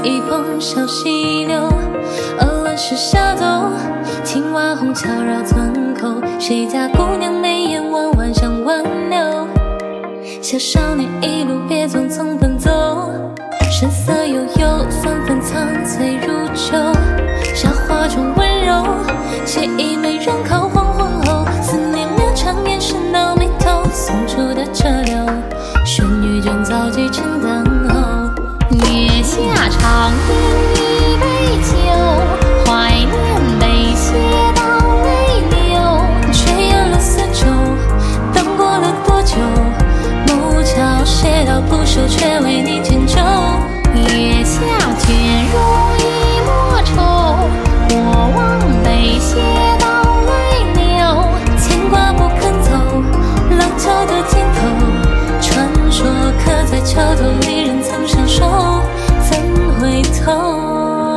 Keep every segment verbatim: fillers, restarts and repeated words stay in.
一捧小溪流。鹅卵石下走，青蛙红桥绕村口。谁家姑娘眉眼弯弯想挽留？小少年一路别匆匆奔走，神色悠悠，酸粉苍翠如秋。夏花中温柔，写一美人靠黄昏后。思念绵长延伸到眉头，送出的车流，轩辕卷早几成等候。 月下长饮一杯酒，怀念悲写到泪流。 炊烟落四周，等过了多久？木桥写到不朽，却为你迁就。 月下卷入一抹愁，过往悲写到泪流。 牵挂不肯走，廊桥的尽头，传说刻在桥头，离人曾相守，怎回头？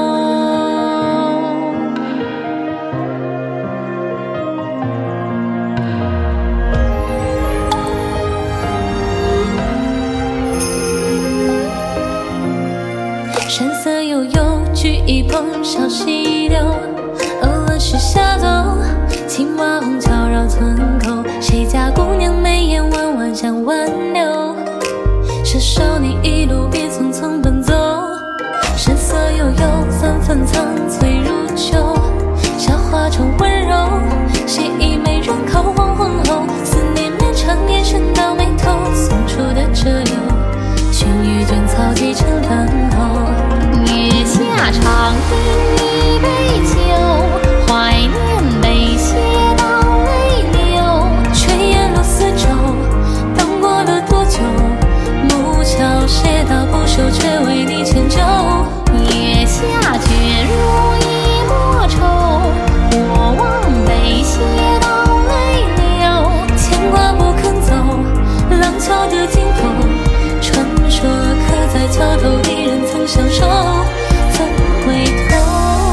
山色悠悠，举一捧小溪流。鹅卵石下走，青蛙红桥绕村口。谁家姑娘眉眼弯弯想挽留？小少年一路别匆匆奔走，神色悠悠，酸粉苍翠如秋。夏花中温柔，写一美人靠黄昏后。思念绵长延伸到眉头，送出的折流，轩辕卷草几成等候。 月下长饮一杯酒，怀念悲写到泪流。 炊烟落四周，等过了多久？木桥写到不朽，却为你迁就。 月下卷入一抹愁，过往悲写到泪流。 牵挂不肯走，廊桥的尽头，传说刻在桥头，离人曾相守，怎回头？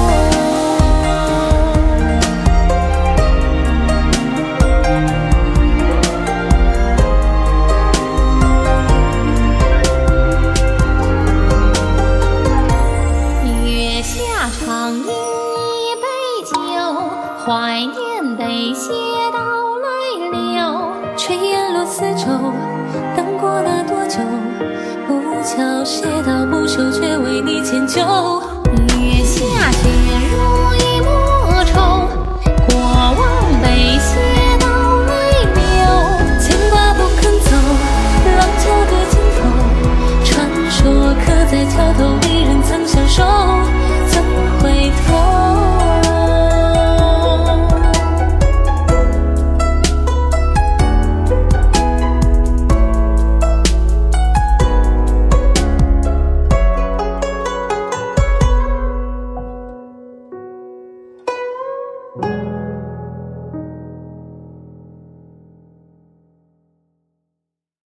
月下长饮一杯酒，怀念悲写到泪流。 炊烟落四周，等过了多久？木桥写到不朽，却为你迁就。